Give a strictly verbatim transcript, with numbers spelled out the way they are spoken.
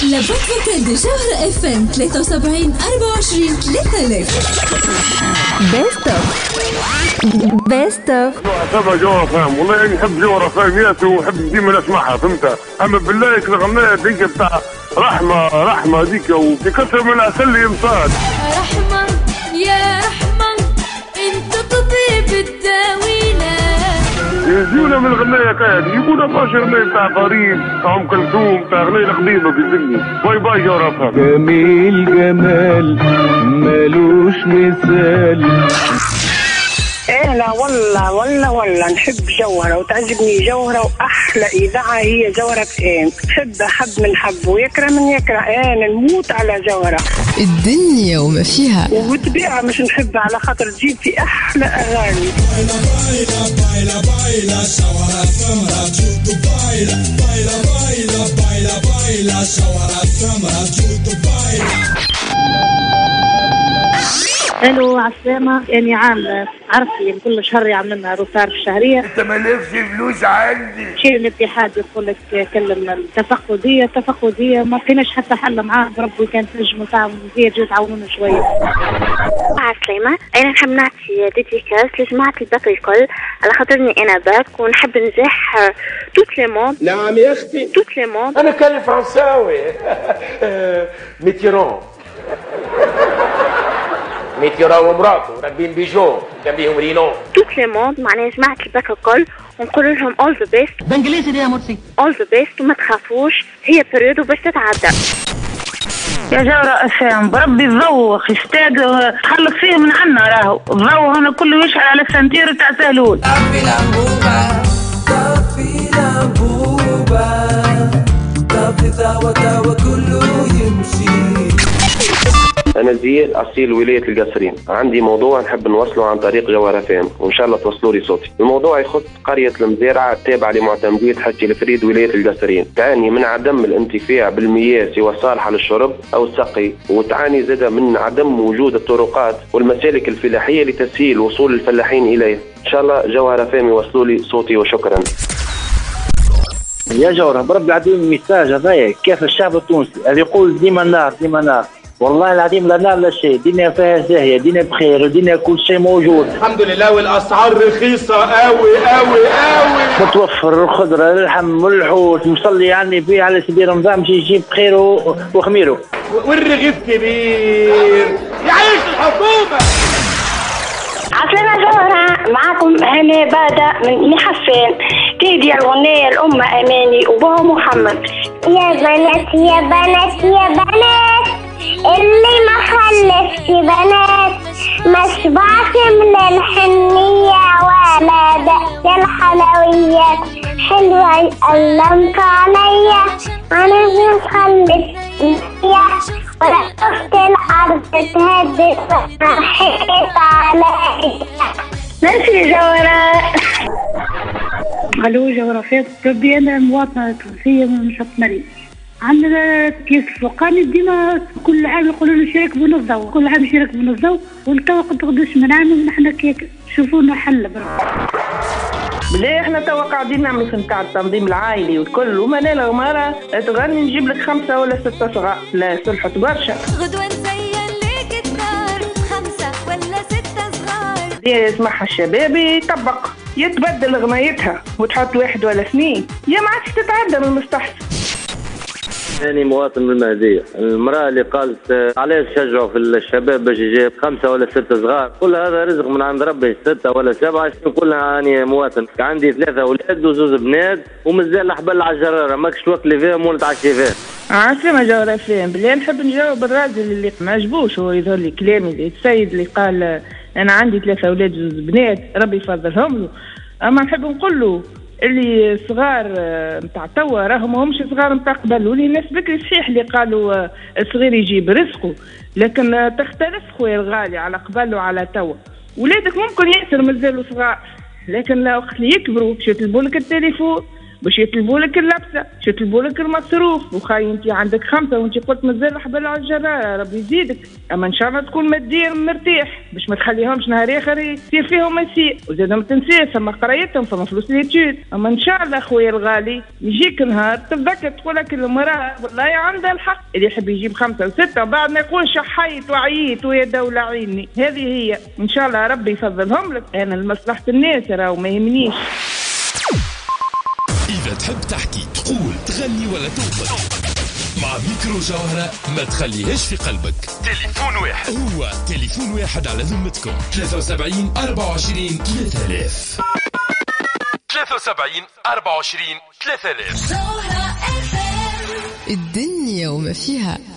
لابوت فوكال دي جوهرة اف ام ثلاثة وسبعين أربعة وعشرين ثلاثة آلاف. بيست اوف بيست اوف تبع جوهرة فهم. والله اني نحب جوهرة فهميات ونحب ديما نسمعها فهمتها. اما بالله الغنية ديك بتاع رحمة رحمة ديك وفي كثر من العسل اللي يمصاد. رحمة يا رحمة انت طبيب الداوينا. يزيونا من الغنية كاد يقولوا باش غنية بتاع قريب بتاع ام كلثوم بتاع غنية قديمة في الدنيا. باي باي جوهرة فهم. جميل جمال مالوش مثال. ايه لا والله والله والله نحب جوهرة وتعجبني جوهرة، واحلى اذاعة هي جوهرة ايه. حب حب من حب ويكره من يكره. ايه نموت على جوهرة الدنيا وما فيها، وتبيعها مش نحبها على خاطر تجيب في احلى اغاني. الو عسلامة، يعني عام عرفتي كل شهر يعمل لنا روتار الشهرية. انت مالكش فلوس عندي. شيء الاتحاد يقول لك كلم التفقدية التفقدية ما فيناش حتى حل معاه. بربي كان تنجموا تعاونوا زي تجوا تعاونونا شوية. عسلامة، أنا نحب نعطي ديديكاس لجماعة الباك الكل على خاطرني أنا باك ونحب نزاح توت لي موند. نعم يا أختي توت لي موند. أنا كان فرنساوي. ميتيرون ميتيرون ومراته راكبين بيجو كان بيهم رينو. توت لي موند معناها جماعة الباك الكل ونقول لهم all the best. بانجليزي يا مرسي. all the best وما تخافوش، هي بريود وباش تتعدى. يا جورة أفهم بربي الضوء يستاق تخلص فيه من عنا. راهو الضوء هنا كله يشعل على السنتير تاع سالون. طفي الأنبوبة طفي الأنبوبة طفي ثاوى ثاوى كله يمشي. أنا زياد أصيل ولاية القصرين. عندي موضوع نحب نوصله عن طريق جوهرة فام وإن شاء الله توصلوا لي صوتي. الموضوع يخص قرية المزارعة التابعة لمعتمدية حجي الفريد ولاية القصرين. تعاني من عدم الانتفاع بالمياه سوى صالحة للشرب أو السقي، وتعاني زادة من عدم وجود الطرقات والمسالك الفلاحية لتسهيل وصول الفلاحين إليه. إن شاء الله جوهرة فام يوصلوا لي صوتي وشكرا. يا جوهرة بربي عطيني ميساج هذايا كيف الشعب التونسي اللي يقول ديما نار ديما نار. والله العظيم لا نار لا شيء، دينا فيها زاهيه، دينا بخير ودينا كل شيء موجود الحمد لله، والاسعار رخيصه قوي قوي قوي. متوفر الخضره اللحم والحوت مصلي يعني فيه على سبيل رمضان باش يجيب خيره وخميره. والرغيف كبير يعيش الحكومه. عسلامة جوهرة، معكم هنا بادة من محفين. تيدي الغنية الأمة أماني وبوها محمد. يا بنات يا بنات يا بنات اللي ما خلفش بنات ما شبعش من الحنية ولا دق الحلويات حلوة يقلمك عليا أنا مش خلف يا ولا شفت الأرض تهدد حكيت عليا. ماشي جوهرة. ألو جوهرة فات ربي أنا مواطنة تونسية من شط مريم. عندنا كيس فوقاني ديما كل عام يقولوا لنا شارك بون الضوء، كل عام شارك بون الضوء والتوا قد تقدرش من عام ونحن كيك شوفونا حل برا. ليه احنا توا قاعدين نعملوا في نتاع التنظيم العائلي والكل وما لا غمارة تغني نجيب لك خمسة ولا ستة صغار. لا صلحت برشا. غدوة نزين ليك الدار خمسة ولا ستة صغار. دي يسمعها الشباب يطبق يتبدل غنايتها وتحط واحد ولا اثنين يا ما عادش تتعدى من المستحسن. ثاني مواطن من المهدية، المرأة اللي قالت علاش شجعوا في الشباب باش يجيب خمسة ولا ستة صغار، كل هذا رزق من عند ربي، ستة ولا سبعة. نقولها أنا مواطن عندي ثلاثة أولاد وزوز بنات ومازال حبل على الجرارة ماكش وقت اللي فيهم ونتعشي فيهم. عسلامة جوهرة فين بالله نحب نجاوب الراجل اللي ما عجبوش هو يظهر لي كلامي السيد اللي قال أنا عندي ثلاثة أولاد وزوز بنات ربي يفضلهم له. أما نحب نقول له اللي صغار متاع توا راهم ماهمش صغار متاع قبل، واللي الناس بكري صحيح اللي قالوا الصغير يجيب رزقه، لكن تختلف خويا الغالي على قبل وعلى توا. ولادك ممكن ياسر مازالوا صغار، لكن لا وقت اللي يكبروا باش يطلبوا لك التليفون باش يطلبوا لك اللبسه، باش يطلبوا لك المصروف. وخاي انت عندك خمسه وانت قلت مازال حبل على الجراره، ربي يزيدك. اما ان شاء الله تكون ماديا مرتاح باش ما تخليهمش نهار اخر يصير فيهم مسيء. وزاد ما تنساش فما قرايتهم فما فلوس ليتود. اما ان شاء الله خويا الغالي يجيك نهار تتذكر تقول لك المراه والله عندها الحق، اللي يحب يجيب خمسه وسته وبعد ما يقولش حيت وعيت ويا دوله عيني. هذه هي ان شاء الله ربي يفضلهم لك. انا لمصلحه الناس راهو ما يهمنيش. إذا تحب تحكي تقول تغني ولا توصل مع ميكرو جوهرة ما تخليهاش في قلبك. تليفون واحد هو تليفون واحد على ذمتكم. ثلاثة وسبعين أربعة وعشرين ثلاثة آلاف ثلاثة وسبعين أربعة وعشرين ثلاثة آلاف. الدنيا وما فيها.